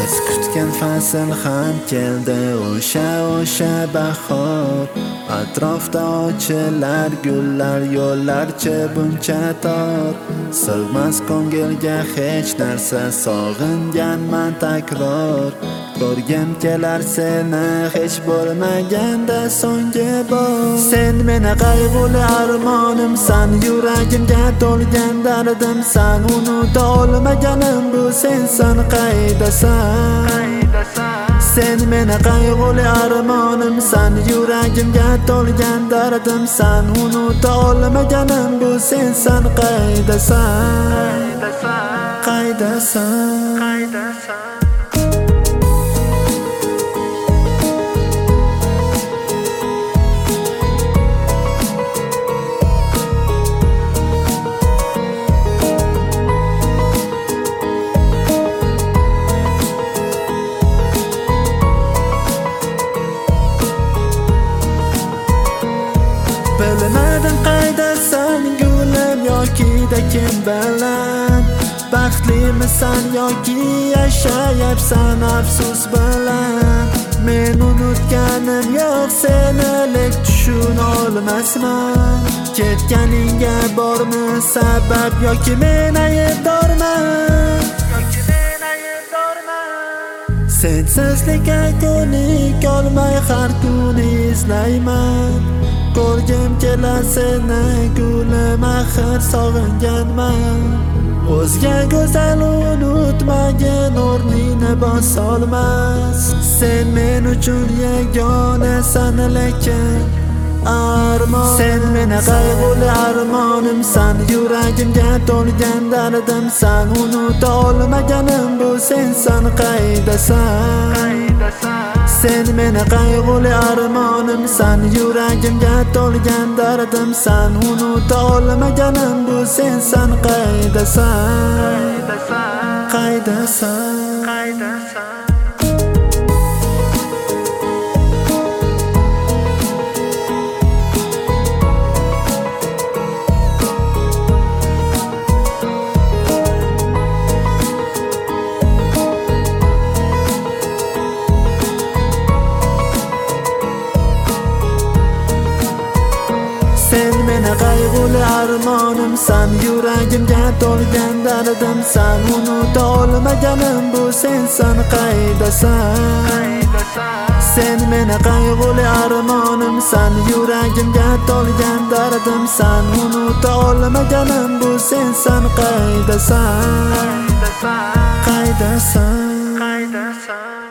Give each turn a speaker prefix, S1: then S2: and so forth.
S1: biz kutgan fasl ham keldi, o'sha bahor. Atrofda ochilar gullar, yo'llarcha buncha tor. Sig'mas ko'ngilga hech narsa, sog'inganman takror. Ko'rgim kelar seni hech bo'lmaganda so'nggi bor. Sen meni qayg'uli armonimsan, yuragimga to'lgan dardimsan. Unuta olmaganim bu sensan, qaydasan? Sen meni qayg'uli armonimsan, yuragimga to'lgan dardimsan. Unuta olmaganim bu sensan, qaydasan? Qaydasan? Bilmadim qaydasan gulim yoki da kim bilan. Baxtlimisan yoki yashayapsan afsus bilan. Men unutganim yo'q seni, lek tushuna olmasman. Ketganingga bormi sabab yoki men aybdorman? Sensizlikka ko'nik olmay har kuni izlayman. Ko'rgim kelar seni gulim, axir sog'inganman. O'zga go'zal unutmagin, o'rnini bosolmas. Sen men uchun yagonasan, lekin armon. Sen meni qayg'uli armonimsan, yuragimga to'lgan dardimsan. Unuta olmaganim bu sensan, qaydasan? Sen meni qayg'uli armonimsan, yuragimga to'lgan dardimsan. Unuta olmaganim bu sensan, qaydasan? Qaydasan? Sen meni qayg'uli armonimsan, yuragimga to'lgan dardimsan. Unuta olmaganim bu sensan, qaydasan? Sen meni qayg'uli armonimsan, yuragimga to'lgan dardimsan. Unuta olmaganim bu sensan, qaydasan? Qaydasan?